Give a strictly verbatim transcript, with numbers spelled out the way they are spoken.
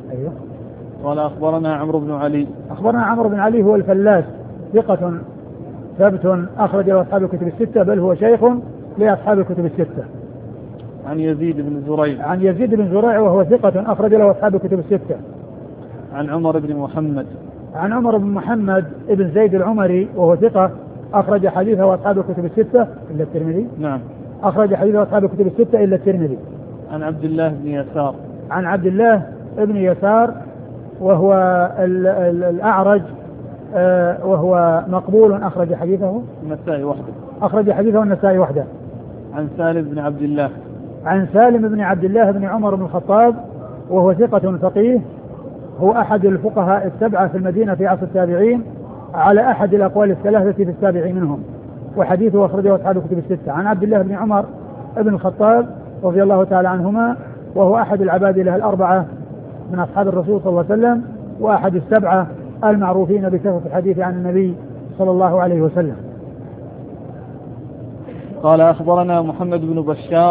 أيوه. قال أخبرنا عمرو بن علي. أخبرنا عمرو بن علي هو الفلاس ثقة ثبت أخرج له أصحاب الكتب الستة، بل هو شيخ لأصحاب الكتب الستة. عن يزيد بن زريع. عن يزيد بن زريع وهو ثقة أخرج له أصحاب الكتب الستة. عن عمر بن محمد. عن عمر بن محمد ابن زيد العمري وهو ثقة أخرج حديثه أصحاب الكتب الستة إلا الترمذي. نعم. أخرج حديثه أصحاب الكتب الستة إلا الترمذي. عن عبد الله بن يسار. عن عبد الله بن يسار وهو ال ال الأعرج آه وهو مقبول أخرج حديثه النسائي وحده. أخرج حديثه النسائي وحده. عن سالم بن عبد الله. عن سالم بن عبد الله بن عمر بن الخطاب وهو ثقة فقيه، هو أحد الفقهاء السبعة في المدينة في عصر التابعين على أحد الأقوال الثلاثة في السابع منهم، وحديثه أخرجه أصحاب الكتب الستة. عن عبد الله بن عمر بن الخطاب رضي الله تعالى عنهما، وهو أحد العبادلة الأربعة من أصحاب الرسول صلى الله عليه وسلم، وأحد السبعة المعروفين بكثرة الحديث عن النبي صلى الله عليه وسلم. قال أخبرنا محمد بن بشار